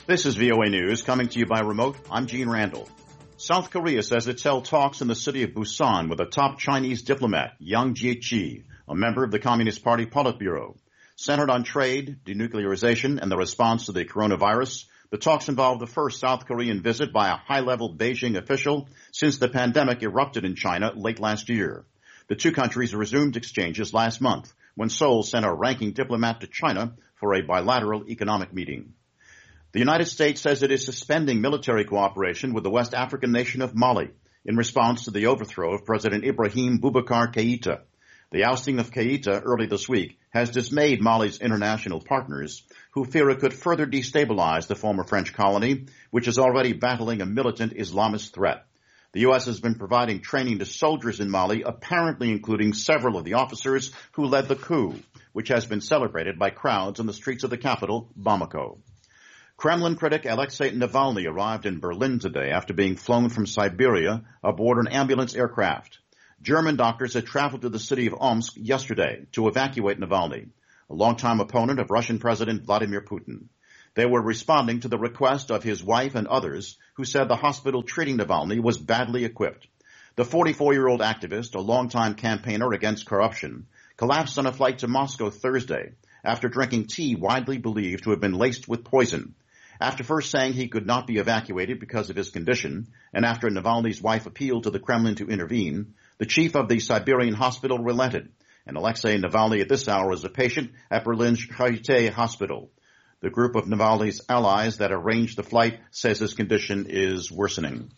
This is VOA News, coming to you by remote. I'm Gene Randall. South Korea says it's held talks in the city of Busan with a top Chinese diplomat, Yang Jiechi, a member of the Communist Party Politburo. Centered on trade, denuclearization, and the response to the coronavirus, the talks involve the first South Korean visit by a high-level Beijing official since the pandemic erupted in China late last year. The two countries resumed exchanges last month when Seoul sent a ranking diplomat to China for a bilateral economic meeting. The United States says it is suspending military cooperation with the West African nation of Mali in response to the overthrow of President Ibrahim Boubacar Keïta. The ousting of Keïta early this week has dismayed Mali's international partners, who fear it could further destabilize the former French colony, which is already battling a militant Islamist threat. The U.S. has been providing training to soldiers in Mali, apparently including several of the officers who led the coup, which has been celebrated by crowds on the streets of the capital, Bamako. Kremlin critic Alexei Navalny arrived in Berlin today after being flown from Siberia aboard an ambulance aircraft. German doctors had traveled to the city of Omsk yesterday to evacuate Navalny, a longtime opponent of Russian President Vladimir Putin. They were responding to the request of his wife and others who said the hospital treating Navalny was badly equipped. The 44-year-old activist, a longtime campaigner against corruption, collapsed on a flight to Moscow Thursday after drinking tea widely believed to have been laced with poison. After first saying he could not be evacuated because of his condition, and after Navalny's wife appealed to the Kremlin to intervene, the chief of the Siberian hospital relented, and Alexei Navalny at this hour is a patient at Berlin's Charité hospital. The group of Navalny's allies that arranged the flight says his condition is worsening.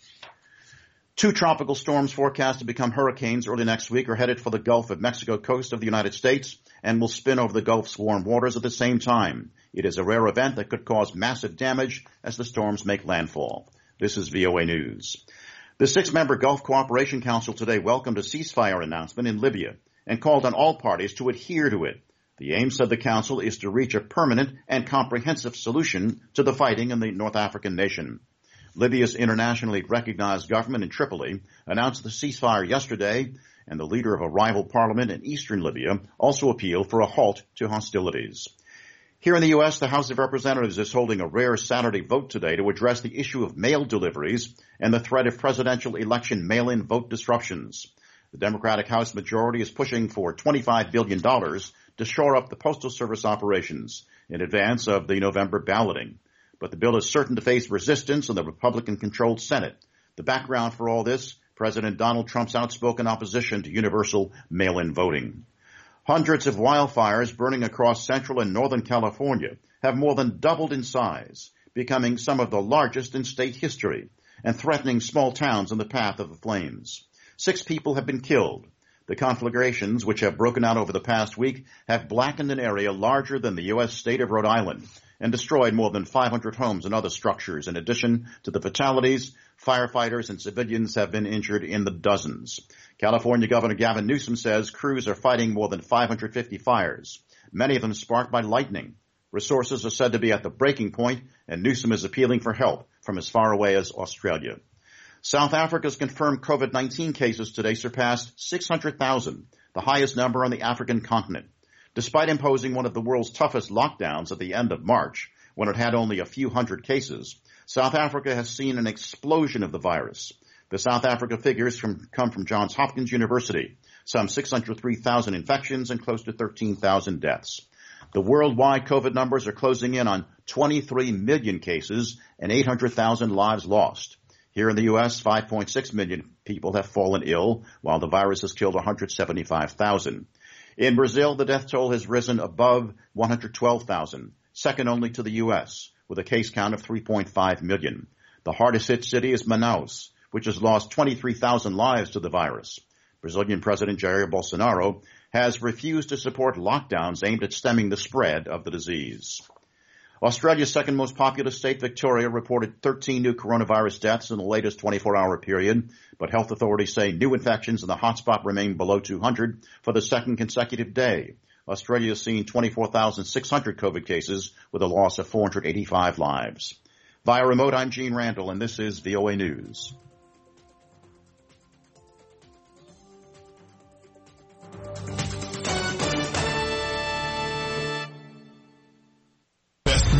Two tropical storms forecast to become hurricanes early next week are headed for the Gulf of Mexico coast of the United States and will spin over the Gulf's warm waters at the same time. It is a rare event that could cause massive damage as the storms make landfall. This is VOA News. The six-member Gulf Cooperation Council today welcomed a ceasefire announcement in Libya and called on all parties to adhere to it. The aim, said the Council, is to reach a permanent and comprehensive solution to the fighting in the North African nation. Libya's internationally recognized government in Tripoli announced the ceasefire yesterday, and the leader of a rival parliament in eastern Libya also appealed for a halt to hostilities. Here in the U.S., the House of Representatives is holding a rare Saturday vote today to address the issue of mail deliveries and the threat of presidential election mail-in vote disruptions. The Democratic House majority is pushing for $25 billion to shore up the Postal Service operations in advance of the November balloting. But the bill is certain to face resistance in the Republican-controlled Senate. The background for all this, President Donald Trump's outspoken opposition to universal mail-in voting. Hundreds of wildfires burning across central and northern California have more than doubled in size, becoming some of the largest in state history and threatening small towns in the path of the flames. 6 people have been killed. The conflagrations, which have broken out over the past week, have blackened an area larger than the U.S. state of Rhode Island and destroyed more than 500 homes and other structures. In addition to the fatalities, firefighters and civilians have been injured in the dozens. California Governor Gavin Newsom says crews are fighting more than 550 fires, many of them sparked by lightning. Resources are said to be at the breaking point, and Newsom is appealing for help from as far away as Australia. South Africa's confirmed COVID-19 cases today surpassed 600,000, the highest number on the African continent. Despite imposing one of the world's toughest lockdowns at the end of March, when it had only a few hundred cases, South Africa has seen an explosion of the virus. The South Africa figures come from Johns Hopkins University, some 603,000 infections and close to 13,000 deaths. The worldwide COVID numbers are closing in on 23 million cases and 800,000 lives lost. Here in the U.S., 5.6 million people have fallen ill, while the virus has killed 175,000. In Brazil, the death toll has risen above 112,000, second only to the U.S., with a case count of 3.5 million. The hardest hit city is Manaus, which has lost 23,000 lives to the virus. Brazilian President Jair Bolsonaro has refused to support lockdowns aimed at stemming the spread of the disease. Australia's second most populous state, Victoria, reported 13 new coronavirus deaths in the latest 24-hour period, but health authorities say new infections in the hotspot remain below 200 for the second consecutive day. Australia has seen 24,600 COVID cases with a loss of 485 lives. Via remote, I'm Gene Randall, and this is VOA News.